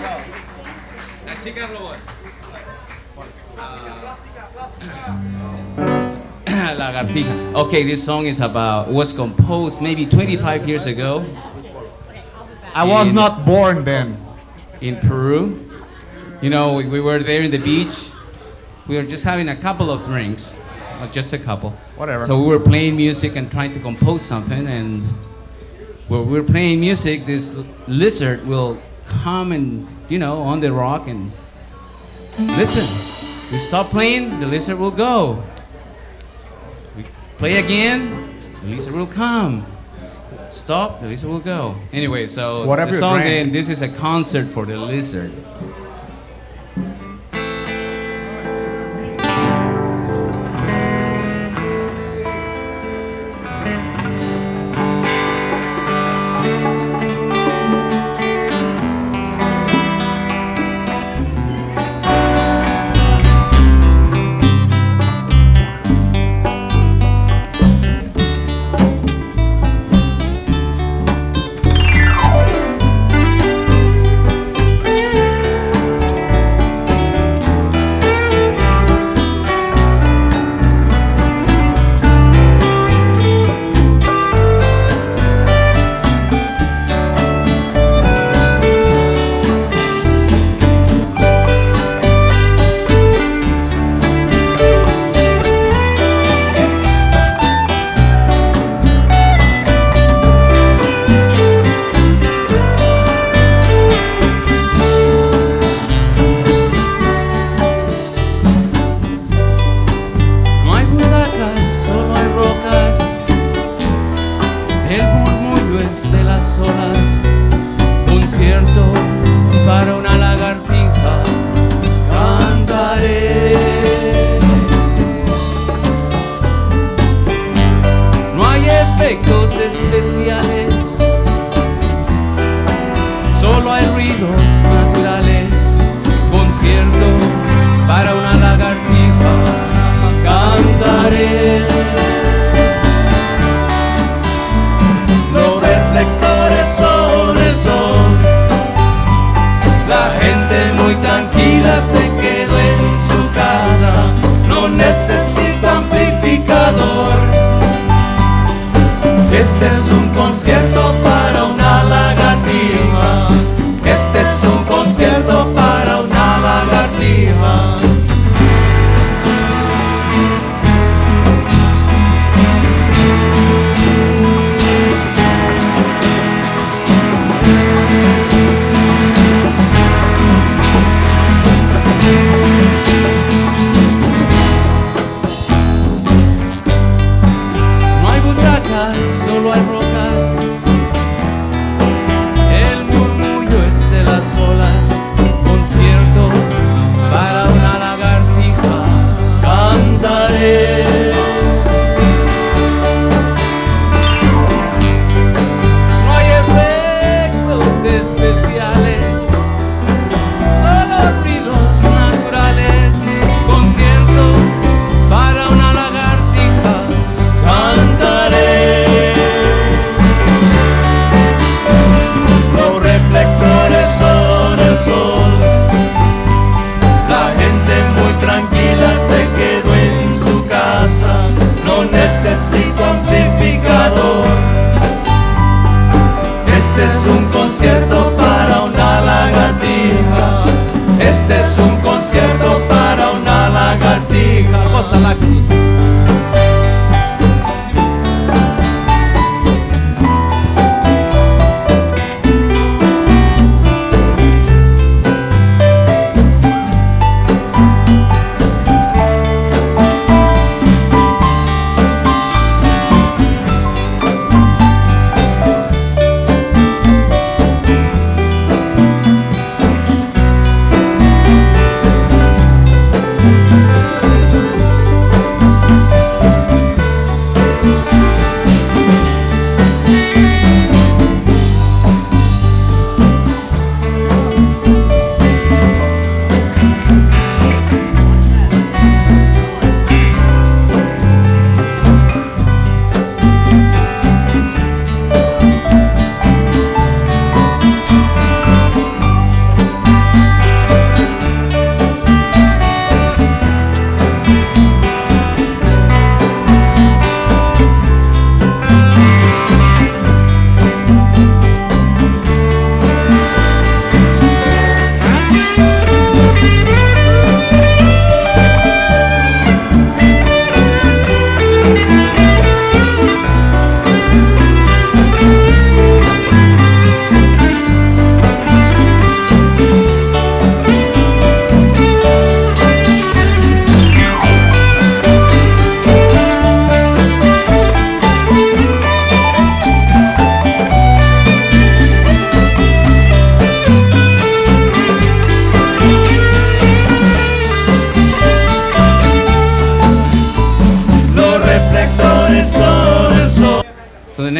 La chica robot. Lagartija. Okay, this song is was composed maybe 25 years ago. I was not born then. In Peru. You know, we were there in the beach. We were just having a couple of drinks, just a couple. Whatever. So we were playing music and trying to compose something, and while we were playing music, this lizard will come and, on the rock and listen. We stop playing, the lizard will go. We play again, the lizard will come. Stop, the lizard will go. Anyway, so Whatever the song, drank. then, this is a concert for the lizard.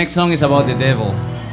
next song is about the devil.